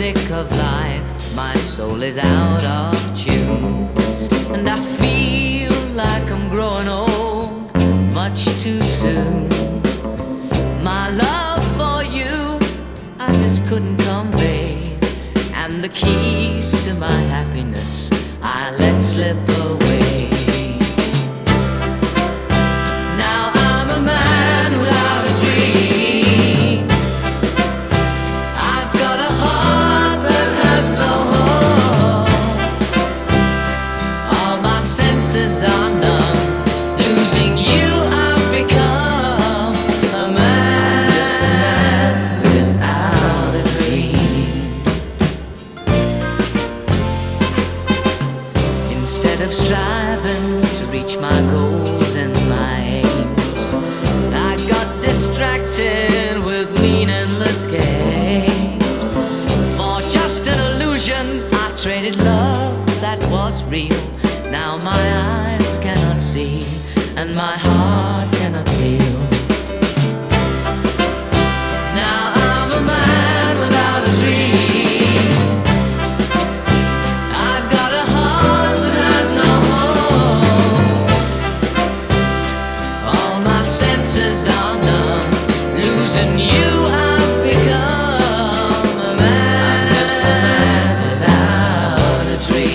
music of life, my soul is out of tune, and I feel like I'm growing old much too soon. My love for you I just couldn't convey, and the keys to my happiness I let slip away. Now I'm a man without a dream. I've got a heart that has no home. All my senses are numb. Losing you I've become a man, just a man without a dream. Instead of striving to reach my goals and my aims, I got distracted with meaningless games. For just an illusion I traded love that was real. Now my eyes cannot see and my heart cannot feel. Now I'm a man without a dream. I've got a heart that has no home. All my senses are numb. Losing you I've become a man, just a man without a dream.